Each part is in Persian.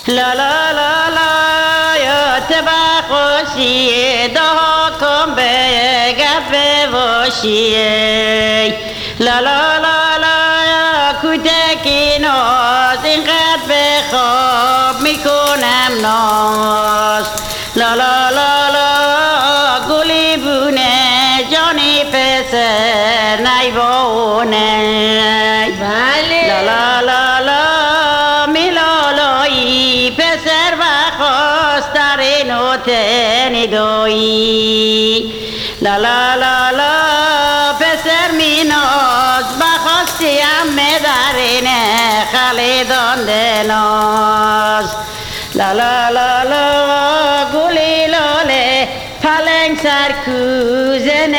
لا لا لا لا یا تبا خوشیه ده کن به گپ باشیه لا لا لا لا یا کودکی ناز اینقدر به خواب میکنم ناز لا لا لا لا گلی بونه جانی پسر نیبونه بله لا لا لا لا میلالایی پسر بخواستر نوتنی دویی لا لا لا لا پسر میناز بخواستیم مدرینه خلیدان دناز لا لا لا لا گلی لاله پلنگ سرکوزن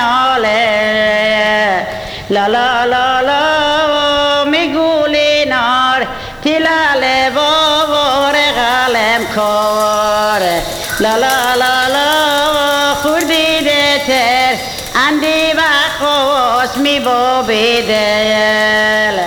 ناله لا لا لا لا میگولی نار تلاله باور قلم کار لا لا لا لا خوردیده تر اندی بخواست می بابیده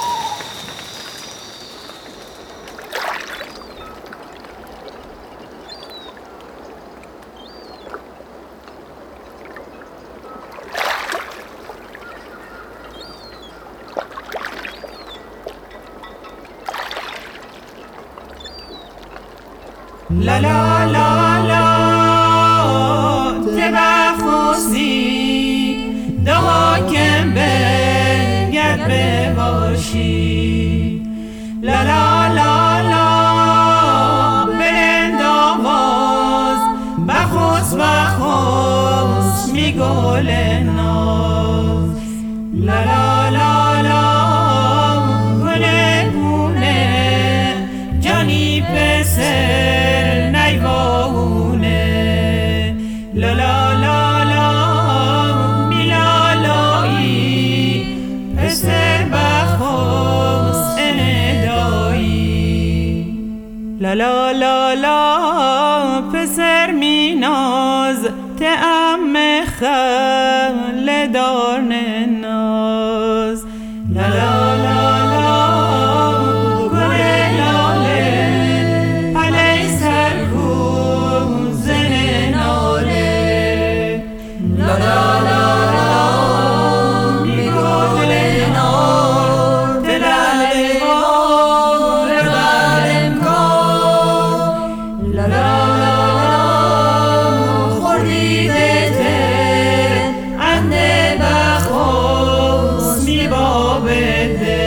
لا لا لا لا تبخوسی دهاکم بگرد بباشی لا لا لا لا بلند آواز بخوز میگل ناز لا لا لا لا گل گونه جانی پسر لا لا لا لا میلالایی پسر بخواست اندایی لا لا لا لا پسر میناز تعم خلدان ناز لا لا لا لا گل لاله پلی سرکوزن ناله لا لا لا لا میگل نار دلاله بار قلم کار لا لا لا خوردیده تر انده بخواست می بابده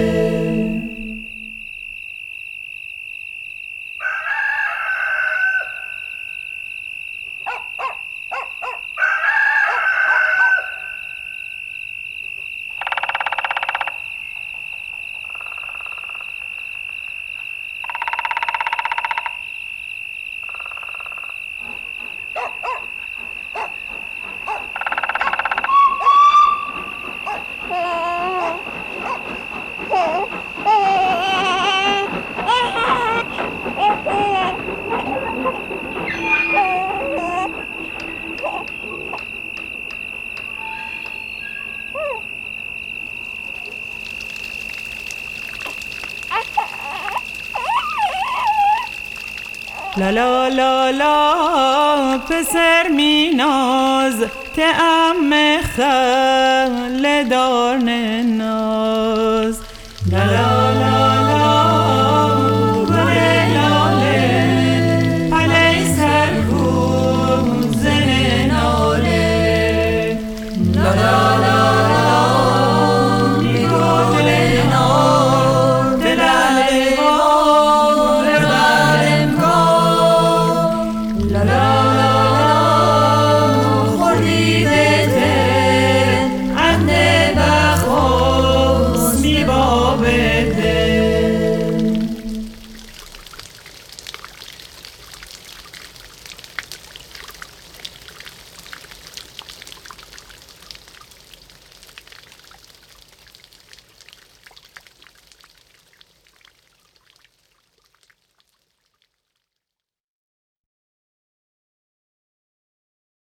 لا لا لا لا پسر میناز تعم خلدان ناز